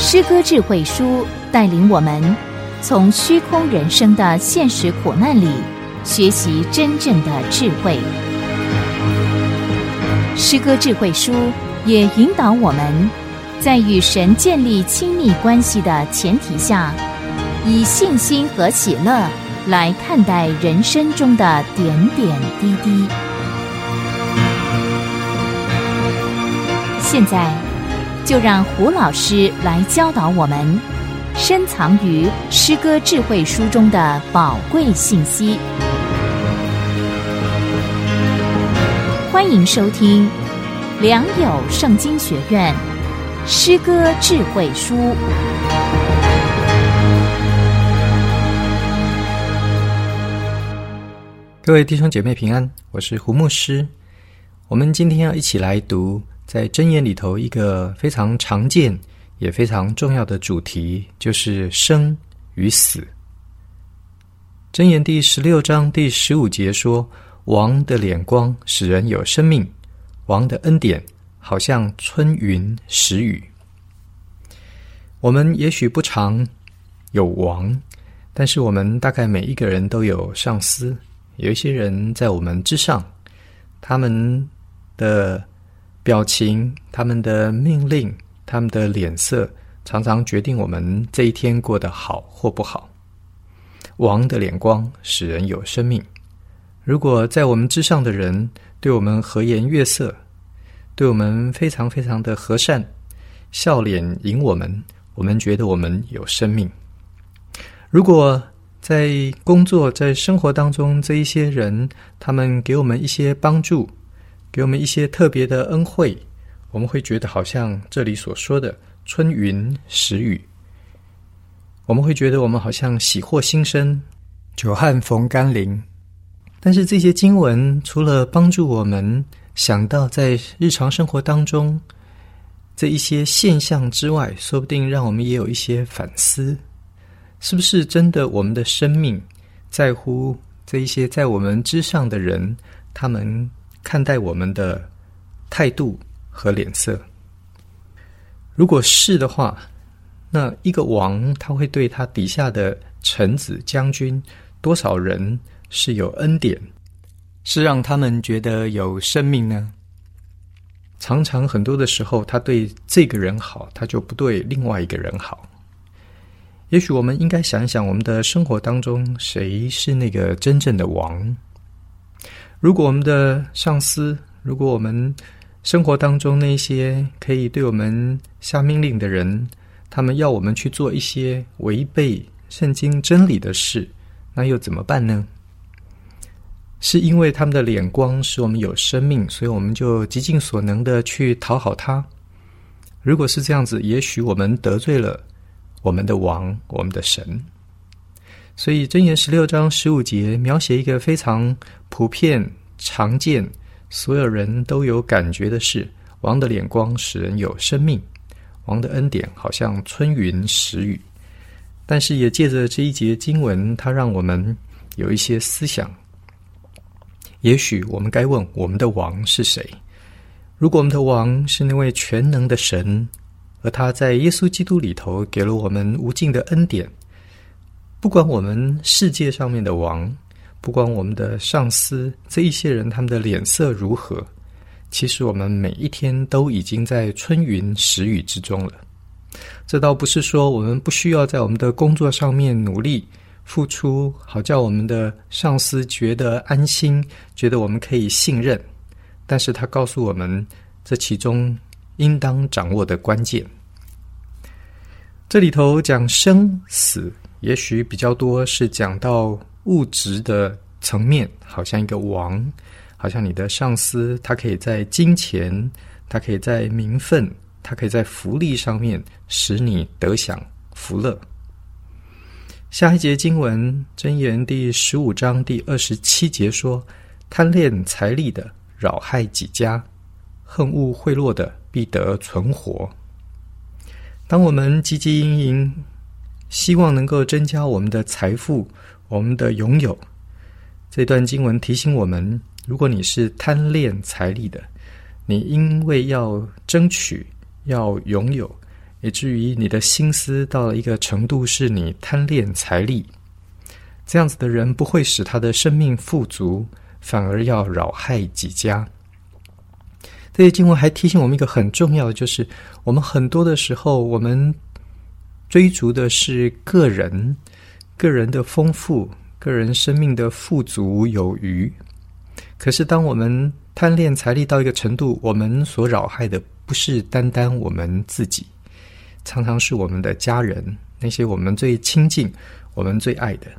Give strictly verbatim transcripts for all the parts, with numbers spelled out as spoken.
诗歌智慧书带领我们从虚空人生的现实苦难里学习真正的智慧。诗歌智慧书也引导我们在与神建立亲密关系的前提下，以信心和喜乐来看待人生中的点点滴滴。现在就让胡老师来教导我们深藏于诗歌智慧书中的宝贵信息。欢迎收听良友圣经学院诗歌智慧书。 各位弟兄姐妹平安，我是胡牧师。我们今天要一起来读在箴言里头一个非常常见也非常重要的主题，就是生与死。箴言第十六章第十五节说，王的脸光使人有生命，王的恩典好像春云时雨。我们也许不常有王，但是我们大概每一个人都有上司，有一些人在我们之上，他们的表情，他们的命令，他们的脸色常常决定我们这一天过得好或不好。王的脸光使人有生命，如果在我们之上的人对我们和颜悦色，对我们非常非常的和善，笑脸迎我们，我们觉得我们有生命。如果在工作在生活当中，这一些人他们给我们一些帮助，给我们一些特别的恩惠，我们会觉得好像这里所说的春云时雨，我们会觉得我们好像喜获新生，久旱逢甘霖。但是这些经文除了帮助我们想到在日常生活当中这一些现象之外，说不定让我们也有一些反思，是不是真的我们的生命在乎这一些在我们之上的人，他们看待我们的态度和脸色？如果是的话，那一个王他会对他底下的臣子将军多少人是有恩典，是让他们觉得有生命呢？常常很多的时候，他对这个人好，他就不对另外一个人好。也许我们应该想一想，我们的生活当中谁是那个真正的王？如果我们的上司，如果我们生活当中那些可以对我们下命令的人，他们要我们去做一些违背圣经真理的事，那又怎么办呢？是因为他们的脸光使我们有生命，所以我们就极尽所能的去讨好他？如果是这样子，也许我们得罪了我们的王，我们的神。所以箴言十六章十五节描写一个非常普遍常见所有人都有感觉的事，王的脸光使人有生命，王的恩典好像春云时雨。但是也借着这一节经文，它让我们有一些思想。也许我们该问，我们的王是谁？如果我们的王是那位全能的神，而他在耶稣基督里头给了我们无尽的恩典，不管我们世界上面的王，不管我们的上司，这一些人他们的脸色如何，其实我们每一天都已经在春云时雨之中了。这倒不是说我们不需要在我们的工作上面努力付出，好叫我们的上司觉得安心，觉得我们可以信任，但是他告诉我们这其中应当掌握的关键。这里头讲生死，也许比较多是讲到物质的层面，好像一个王，好像你的上司，他可以在金钱，他可以在名分，他可以在福利上面使你得享福乐。下一节经文箴言第十五章第二十七节说，贪恋财力的扰害己家，恨恶贿赂的必得存活。当我们汲汲营营希望能够增加我们的财富，我们的拥有，这段经文提醒我们，如果你是贪恋财力的，你因为要争取要拥有， 以至于你的心思到了一个程度是你贪恋财力，这样子的人不会使他的生命富足，反而要扰害己家。这些经文还提醒我们一个很重要的，就是我们很多的时候我们追逐的是个人个人的丰富，个人生命的富足有余。可是当我们贪恋财力到一个程度，我们所扰害的不是单单我们自己，常常是我们的家人，那些我们最亲近我们最爱的。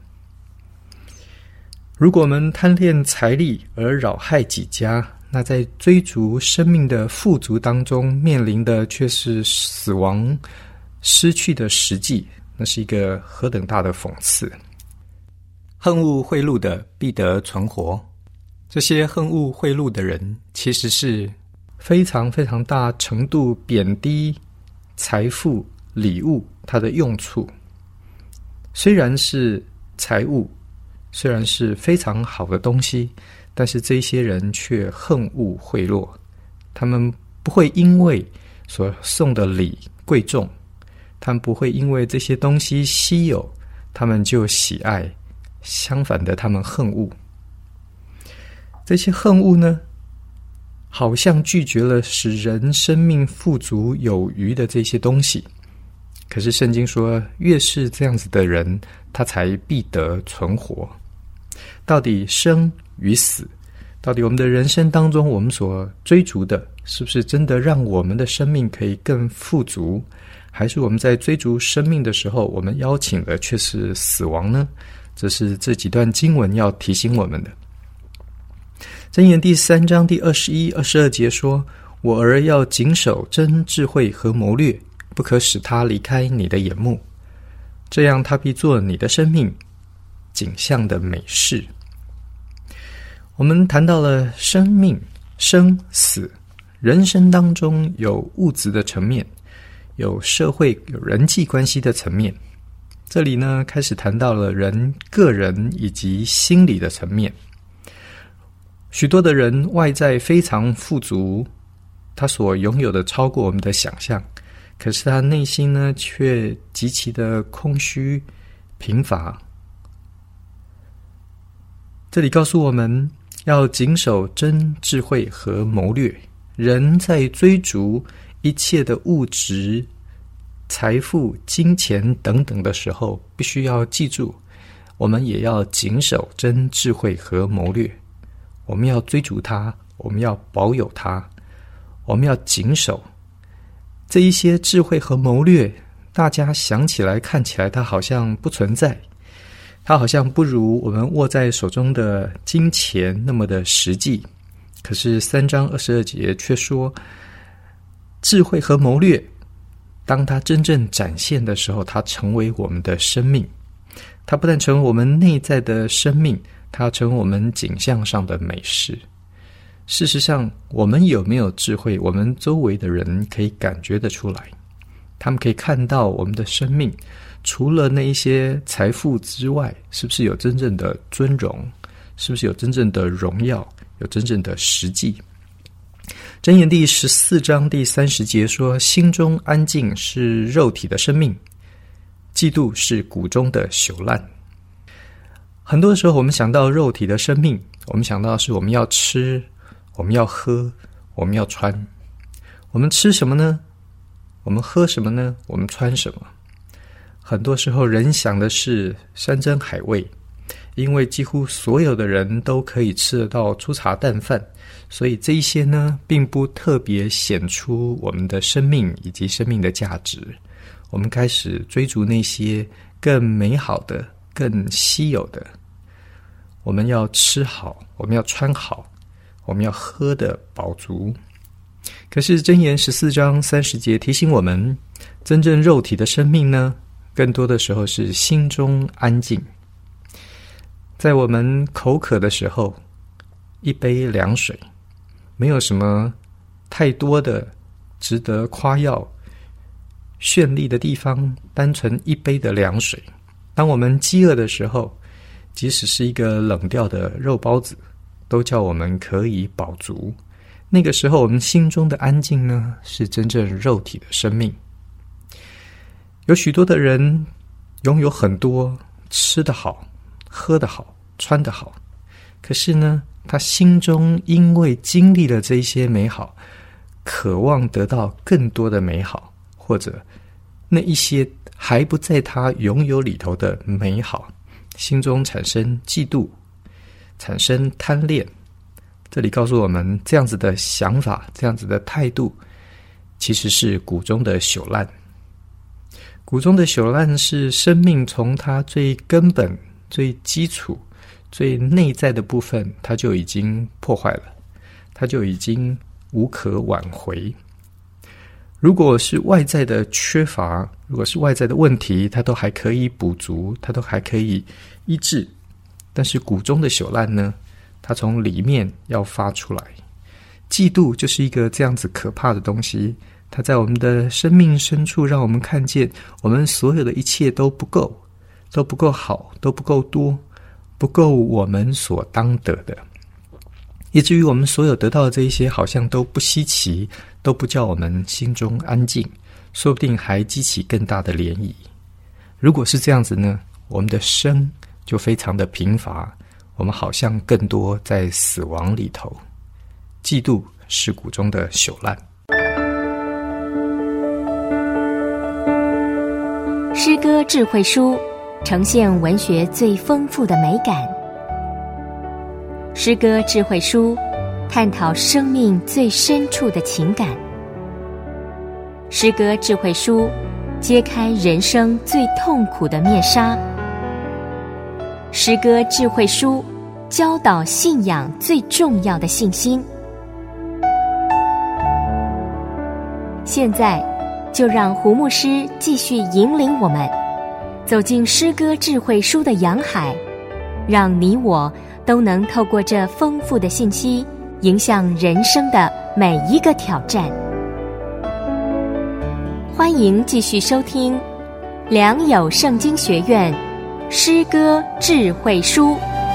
如果我们贪恋财力而扰害己家，那在追逐生命的富足当中面临的却是死亡失去的实际，那是一个何等大的讽刺。恨恶贿赂的必得存活，这些恨恶贿赂的人其实是非常非常大程度贬低财富礼物它的用处。虽然是财物，虽然是非常好的东西，但是这些人却恨恶贿赂。他们不会因为所送的礼贵重，他们不会因为这些东西稀有，他们就喜爱，相反的，他们恨恶。这些恨恶呢，好像拒绝了使人生命富足有余的这些东西。可是圣经说，越是这样子的人，他才必得存活。到底生与死，到底我们的人生当中我们所追逐的，是不是真的让我们的生命可以更富足，还是我们在追逐生命的时候，我们邀请的却是死亡呢？这是这几段经文要提醒我们的。箴言第三章第二十一、二十二节说，我儿要谨守真智慧和谋略，不可使他离开你的眼目，这样他必做你的生命景象的美事。我们谈到了生命、生死，人生当中有物质的层面，有社会、有人际关系的层面。这里呢，开始谈到了人个人以及心理的层面。许多的人外在非常富足，他所拥有的超过我们的想象，可是他内心呢，却极其的空虚贫乏。这里告诉我们要谨守真智慧和谋略。人在追逐一切的物质、财富、金钱等等的时候，必须要记住，我们也要谨守真智慧和谋略。我们要追逐它，我们要保有它，我们要谨守这一些智慧和谋略。大家想起来看起来它好像不存在，它好像不如我们握在手中的金钱那么的实际。可是三章二十二节却说，智慧和谋略当它真正展现的时候，它成为我们的生命。它不但成为我们内在的生命，它成为我们景象上的美事。事实上，我们有没有智慧，我们周围的人可以感觉得出来。他们可以看到我们的生命，除了那一些财富之外，是不是有真正的尊荣，是不是有真正的荣耀，有真正的实际。箴言第十四章第三十节说，心中安静是肉体的生命，嫉妒是骨中的朽烂。很多时候我们想到肉体的生命，我们想到是我们要吃，我们要喝，我们要穿。我们吃什么呢？我们喝什么呢？我们穿什么？很多时候人想的是山珍海味，因为几乎所有的人都可以吃得到粗茶淡饭，所以这一些呢，并不特别显出我们的生命以及生命的价值。我们开始追逐那些更美好的、更稀有的。我们要吃好，我们要穿好，我们要喝得饱足。可是箴言十四章三十节提醒我们，真正肉体的生命呢，更多的时候是心中安静。在我们口渴的时候，一杯凉水，没有什么太多的值得夸耀绚丽的地方，单纯一杯的凉水。当我们饥饿的时候，即使是一个冷掉的肉包子，都叫我们可以饱足。那个时候我们心中的安静呢，是真正肉体的生命。 有许多的人拥有很多，吃得好，喝得好，穿得好，可是呢，他心中因为经历了这一些美好，渴望得到更多的美好，或者那一些还不在他拥有里头的美好，心中产生嫉妒，产生贪恋。这里告诉我们，这样子的想法，这样子的态度，其实是骨中的朽烂。骨中的朽烂是生命从它最根本、最基础、最内在的部分，它就已经破坏了，它就已经无可挽回。如果是外在的缺乏，如果是外在的问题，它都还可以补足，它都还可以医治。但是骨中的朽烂呢，它从里面要发出来。嫉妒就是一个这样子可怕的东西，它在我们的生命深处让我们看见我们所有的一切都不够，都不够好，都不够多，不够我们所当得的，以至于我们所有得到的这一些好像都不稀奇，都不叫我们心中安静，说不定还激起更大的涟漪。如果是这样子呢，我们的生就非常的贫乏，我们好像更多在死亡里头。嫉妒是骨中的朽烂。 诗歌智慧书呈现文学最丰富的美感。诗歌智慧书探讨生命最深处的情感。诗歌智慧书揭开人生最痛苦的面纱。诗歌智慧书教导信仰最重要的信心。现在就让胡牧师继续引领我们走进诗歌智慧书的洋海，让你我都能透过这丰富的信息，迎向人生的每一个挑战。欢迎继续收听良友圣经学院诗歌智慧书。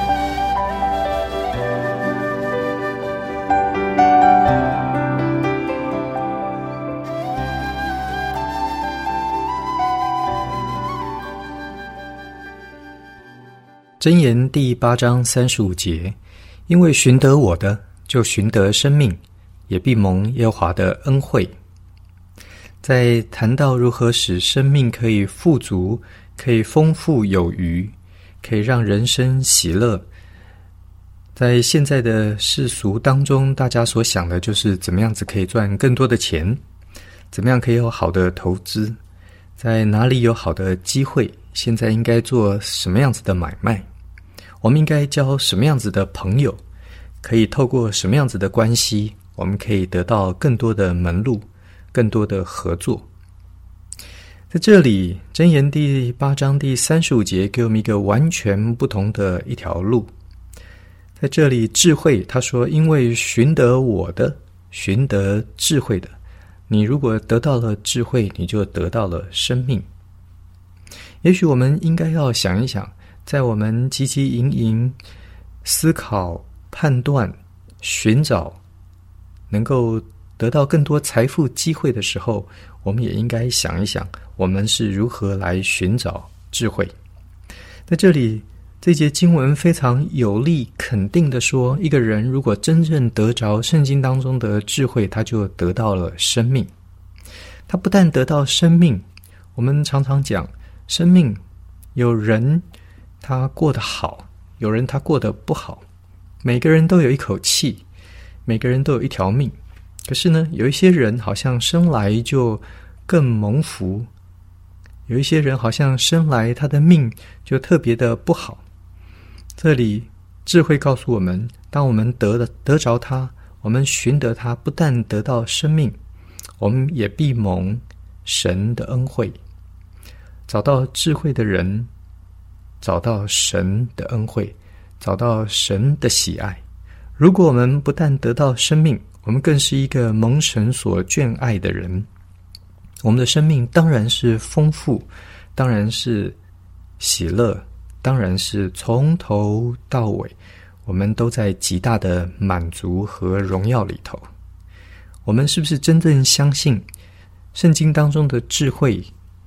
箴言第八章三十五节，因为寻得我的，就寻得生命，也必蒙耶和华的恩惠。在谈到如何使生命可以富足，可以丰富有余，可以让人生喜乐，在现在的世俗当中，大家所想的就是怎么样子可以赚更多的钱，怎么样可以有好的投资，在哪里有好的机会，现在应该做什么样子的买卖，我们应该交什么样子的朋友，可以透过什么样子的关系，我们可以得到更多的门路，更多的合作。在这里，箴言第八章第三十五节给我们一个完全不同的一条路。在这里，智慧他说，因为寻得我的，寻得智慧的，你如果得到了智慧，你就得到了生命。也许我们应该要想一想，在我们汲汲营营思考、判断、寻找能够得到更多财富机会的时候，我们也应该想一想，我们是如何来寻找智慧。在这里，这节经文非常有力肯定的说，一个人如果真正得着圣经当中的智慧，他就得到了生命。他不但得到生命，我们常常讲生命，有人他过得好，有人他过得不好，每个人都有一口气，每个人都有一条命。可是呢，有一些人好像生来就更蒙福，有一些人好像生来他的命就特别的不好。这里智慧告诉我们，当我们得了得着他，我们寻得他，不但得到生命，我们也必蒙神的恩惠。找到智慧的人，找到神的恩惠，找到神的喜爱。如果我们不但得到生命，我们更是一个蒙神所眷爱的人，我们的生命当然是丰富，当然是喜乐，当然是从头到尾我们都在极大的满足和荣耀里头。我们是不是真正相信圣经当中的智慧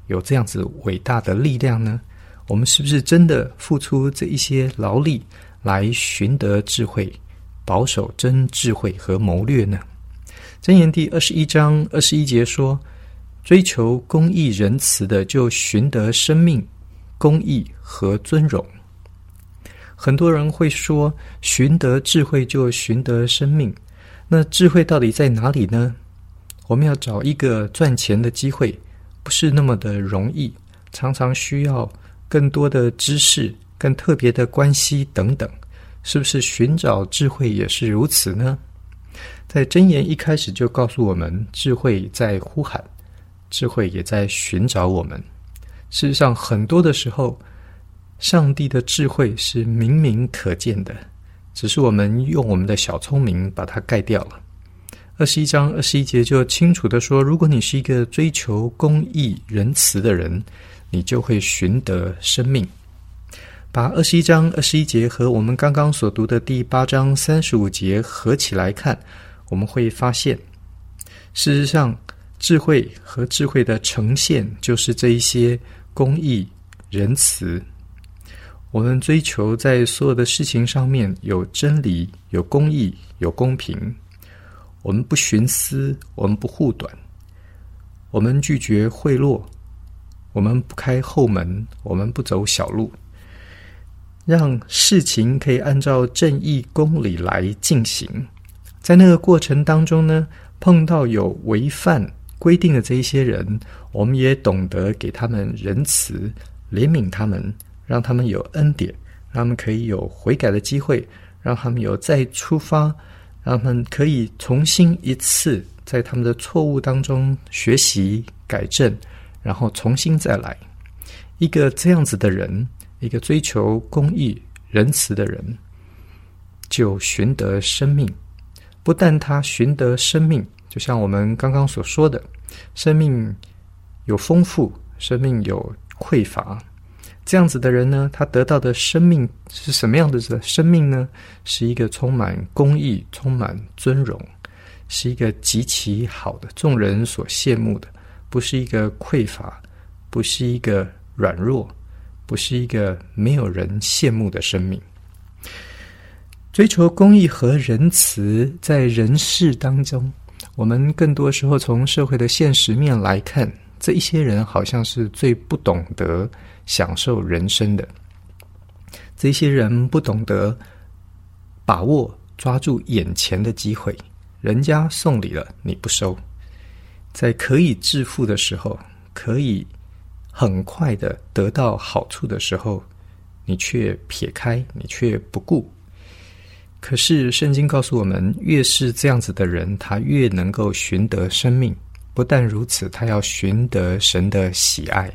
有这样子伟大的力量呢？我们是不是真的付出这一些劳力来寻得智慧，保守真智慧和谋略呢？箴言第二十一章二十一节说，追求公义仁慈的，就寻得生命、公义和尊荣。很多人会说，寻得智慧就寻得生命，那智慧到底在哪里呢？我们要找一个赚钱的机会，不是那么的容易，常常需要更多的知识、更特别的关系等等。是不是寻找智慧也是如此呢？在箴言一开始就告诉我们，智慧在呼喊，智慧也在寻找我们。事实上，很多的时候，上帝的智慧是明明可见的，只是我们用我们的小聪明把它盖掉了。二十一章二十一节就清楚地说，如果你是一个追求公义仁慈的人，你就会寻得生命。把二十一章二十一节和我们刚刚所读的第八章三十五节合起来看，我们会发现，事实上智慧和智慧的呈现就是这一些公义仁慈。我们追求在所有的事情上面有真理、有公义、有公平。我们不徇私，我们不护短，我们拒绝贿赂，我们不开后门，我们不走小路，让事情可以按照正义公理来进行。在那个过程当中呢，碰到有违反规定的这一些人，我们也懂得给他们仁慈，怜悯他们，让他们有恩典，让他们可以有悔改的机会，让他们有再出发，让他们可以重新一次在他们的错误当中学习改正，然后重新再来。一个这样子的人，一个追求公义仁慈的人，就寻得生命。不但他寻得生命，就像我们刚刚所说的，生命有丰富，生命有匮乏。这样子的人呢，他得到的生命是什么样的生命呢？是一个充满公义、充满尊荣，是一个极其好的，众人所羡慕的，不是一个匮乏，不是一个软弱，不是一个没有人羡慕的生命。追求公义和仁慈，在人世当中，我们更多时候从社会的现实面来看，这一些人好像是最不懂得享受人生的。这些人不懂得把握抓住眼前的机会，人家送礼了你不收，在可以致富的时候，可以很快的得到好处的时候，你却撇开，你却不顾。可是圣经告诉我们，越是这样子的人，他越能够寻得生命。不但如此，他要寻得神的喜爱。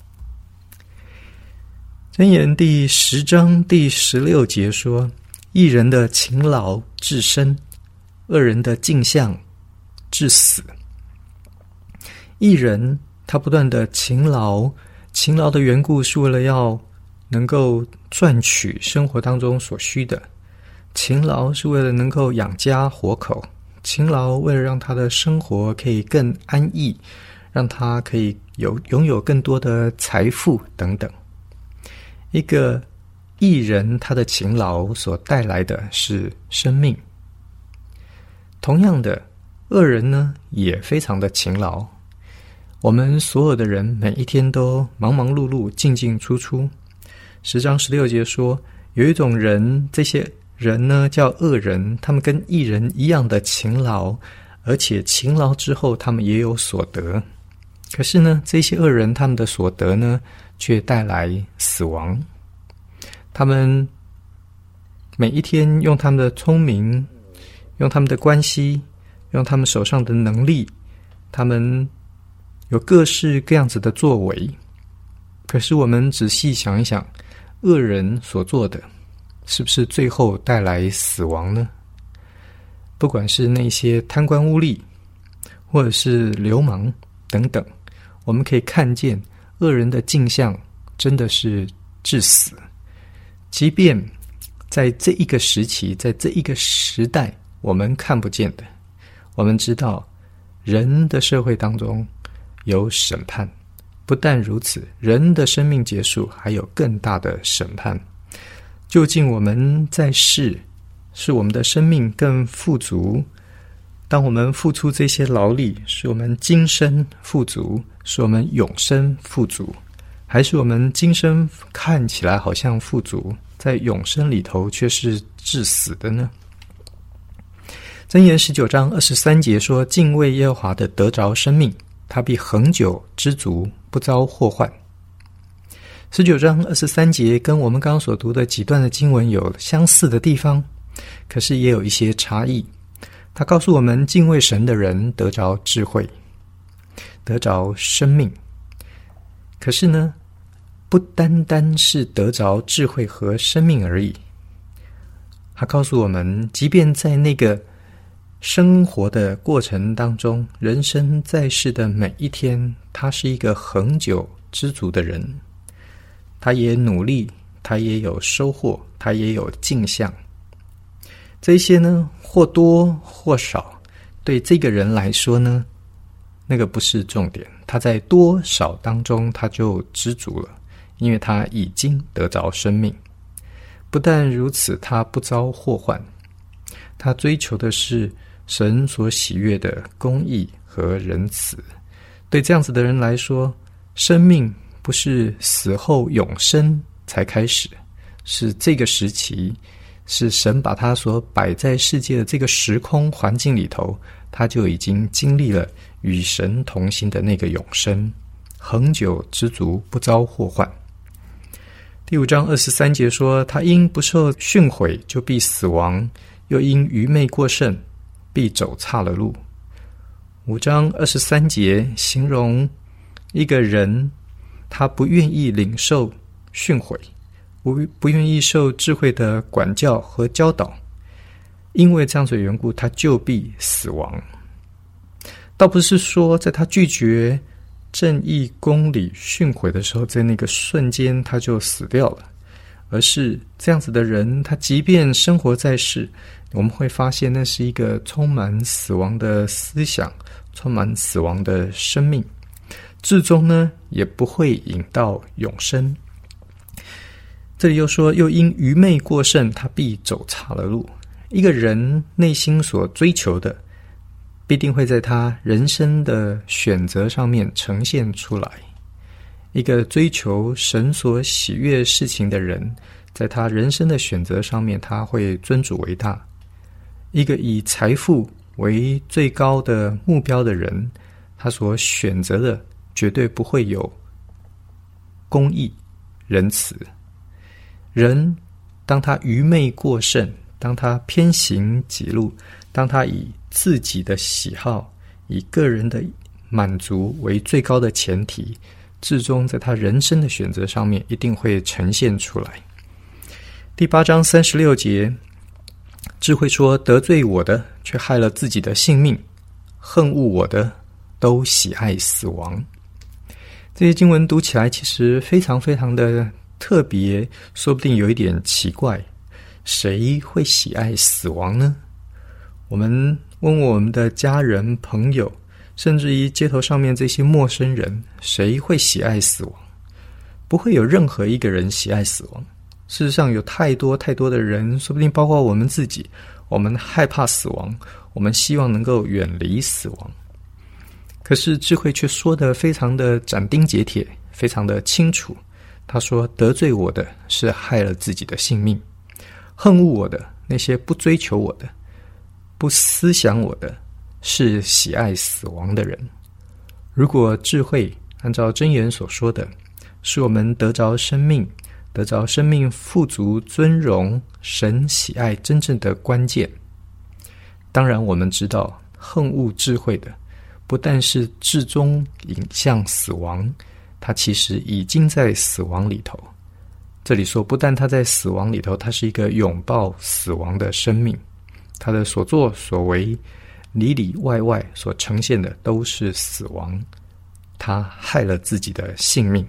箴言第十章第十六节说，义人的勤劳至生，恶人的径向至死。义人他不断的勤劳，勤劳的缘故是为了要能够赚取生活当中所需的，勤劳是为了能够养家活口，勤劳为了让他的生活可以更安逸，让他可以有拥有更多的财富等等。一个义人，他的勤劳所带来的是生命。同样的，恶人呢也非常的勤劳。我们所有的人每一天都忙忙碌碌，进进出出。十章十六节说，有一种人，这些人呢叫恶人，他们跟义人一样的勤劳，而且勤劳之后他们也有所得。可是呢，这些恶人他们的所得呢却带来死亡。他们每一天用他们的聪明，用他们的关系，用他们手上的能力，他们有各式各样子的作为。可是我们仔细想一想，恶人所做的是不是最后带来死亡呢？不管是那些贪官污吏，或者是流氓等等，我们可以看见恶人的镜像真的是致死。即便在这一个时期，在这一个时代，我们看不见的，我们知道人的社会当中有审判，不不但如此，人的生命结束还有更大的审判。究竟我们在世，是我们的生命更富足，当我们付出这些劳力，使我们今生富足，使我们永生富足，还是我们今生看起来好像富足，在永生里头却是致死的呢？箴言十九章二十三节说，敬畏耶和华的得着生命，他必恒久知足，不遭祸患。十九章二十三节跟我们刚刚所读的几段的经文有相似的地方，可是也有一些差异。他告诉我们，敬畏神的人得着智慧，得着生命。可是呢，不单单是得着智慧和生命而已。他告诉我们，即便在那个生活的过程当中，人生在世的每一天，他是一个恒久知足的人，他也努力，他也有收获，他也有进项。这些呢，或多或少，对这个人来说呢，那个不是重点。他在多少当中，他就知足了，因为他已经得着生命。不但如此，他不遭祸患，他追求的是神所喜悦的公义和仁慈。对这样子的人来说，生命不是死后永生才开始，是这个时期，是神把他所摆在世界的这个时空环境里头，他就已经经历了与神同行的那个永生，恒久知足，不遭祸患。第五章二十三节说，他因不受训诲就必死亡，又因愚昧过甚，必走岔了路。五章二十三节形容一个人，他不愿意领受训诲，不不愿意受智慧的管教和教导，因为这样子的缘故，他就必死亡。倒不是说在他拒绝正义公理训诲的时候，在那个瞬间他就死掉了，而是这样子的人，他即便生活在世，我们会发现那是一个充满死亡的思想，充满死亡的生命，至终呢也不会引到永生。这里又说，又因愚昧过甚，他必走岔了路。一个人内心所追求的，必定会在他人生的选择上面呈现出来。一个追求神所喜悦事情的人，在他人生的选择上面，他会尊主为大。一个以财富为最高的目标的人，他所选择的绝对不会有公义、仁慈。人当他愚昧过甚，当他偏行己路，当他以自己的喜好，以个人的满足为最高的前提，至终在他人生的选择上面一定会呈现出来。第八章三十六节，智慧说，得罪我的却害了自己的性命，恨恶我的都喜爱死亡。这些经文读起来其实非常非常的特别，说不定有一点奇怪，谁会喜爱死亡呢？我们问我们的家人、朋友，甚至于街头上面这些陌生人，谁会喜爱死亡？不会有任何一个人喜爱死亡。事实上有太多太多的人，说不定包括我们自己，我们害怕死亡，我们希望能够远离死亡。可是智慧却说得非常的斩钉截铁，非常的清楚。他说，得罪我的是害了自己的性命，恨恶我的，那些不追求我的，不思想我的，是喜爱死亡的人。如果智慧按照箴言所说的，是我们得着生命，得着生命富足尊荣，神喜爱真正的关键，当然我们知道，恨恶智慧的，不但是至终引向死亡，他其实已经在死亡里头。这里说，不但他在死亡里头，他是一个拥抱死亡的生命，他的所作所为里里外外所呈现的都是死亡，他害了自己的性命。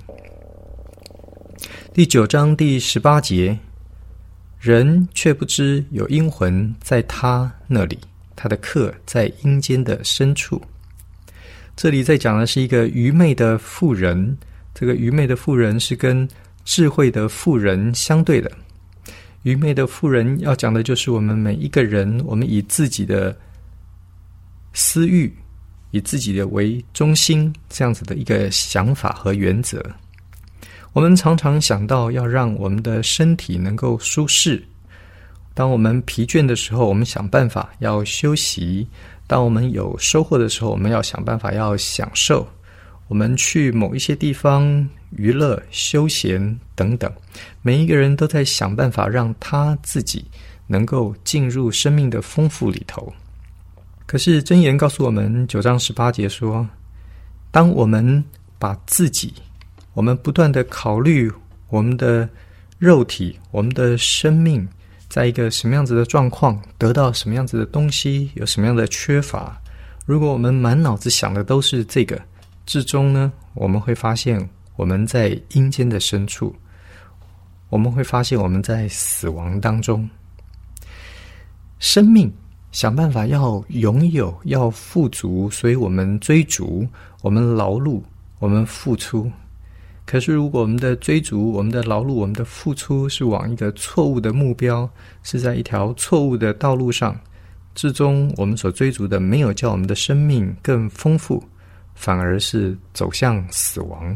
第九章第十八节，人却不知有阴魂在他那里，他的客在阴间的深处。这里在讲的是一个愚昧的妇人， 这个愚昧的妇人是跟智慧的妇人相对的。愚昧的妇人要讲的就是我们每一个人，我们以自己的私欲，以自己的为中心，这样子的一个想法和原则。我们常常想到要让我们的身体能够舒适，当我们疲倦的时候，我们想办法要休息；当我们有收获的时候，我们要想办法要享受。我们去某一些地方娱乐、休闲等等，每一个人都在想办法让他自己能够进入生命的丰富里头。可是箴言告诉我们九章十八节说，当我们把自己，我们不断的考虑我们的肉体，我们的生命在一个什么样子的状况，得到什么样子的东西，有什么样的缺乏，如果我们满脑子想的都是这个，至终呢，我们会发现我们在阴间的深处，我们会发现我们在死亡当中。生命想办法要拥有，要富足，所以我们追逐，我们劳碌，我们付出。可是如果我们的追逐，我们的劳碌，我们的付出是往一个错误的目标，是在一条错误的道路上，至终我们所追逐的没有叫我们的生命更丰富，反而是走向死亡。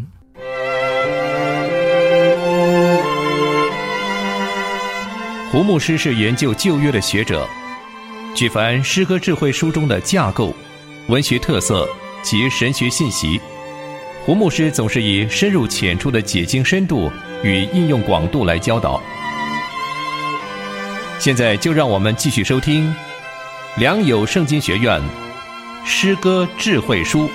胡牧师是研究旧约的学者，举凡诗歌智慧书中的架构、文学特色及神学信息，胡牧师总是以深入浅出的解经深度与应用广度来教导。现在就让我们继续收听良友圣经学院诗歌智慧书。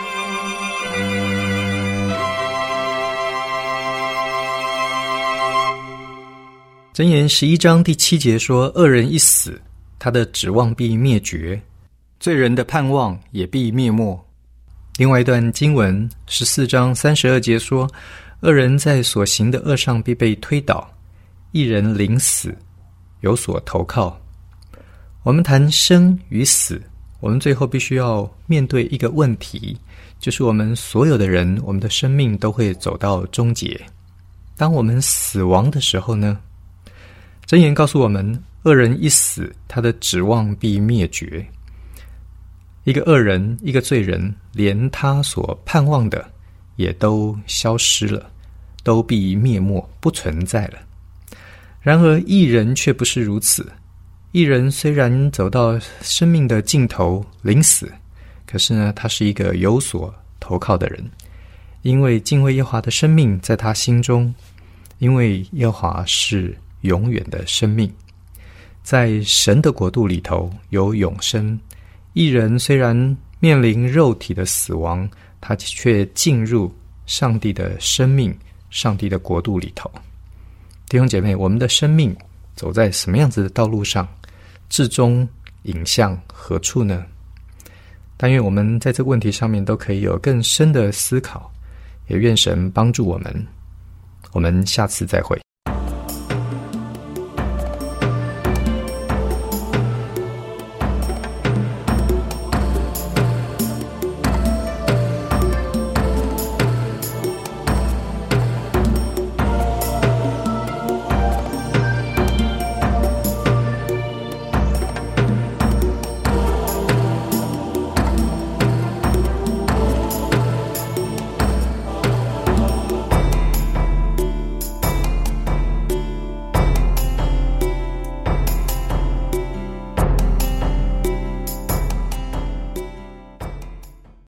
箴言十一章第七节说，恶人一死，他的指望必灭绝，罪人的盼望也必灭没。另外一段经文十四章三十二节说，恶人在所行的恶上必被推倒，一人临死有所投靠。我们谈生与死，我们最后必须要面对一个问题，就是我们所有的人，我们的生命都会走到终结。当我们死亡的时候呢，箴言告诉我们，恶人一死，他的指望必灭绝。一个恶人，一个罪人，连他所盼望的也都消失了，都必灭没，不存在了。然而义人却不是如此，义人虽然走到生命的尽头临死，可是呢，他是一个有所投靠的人，因为敬畏耶和华的生命在他心中，因为耶和华是永远的生命，在神的国度里头有永生。义人虽然面临肉体的死亡，他却进入上帝的生命，上帝的国度里头。弟兄姐妹，我们的生命走在什么样子的道路上，至终引向何处呢？但愿我们在这个问题上面都可以有更深的思考，也愿神帮助我们。我们下次再会。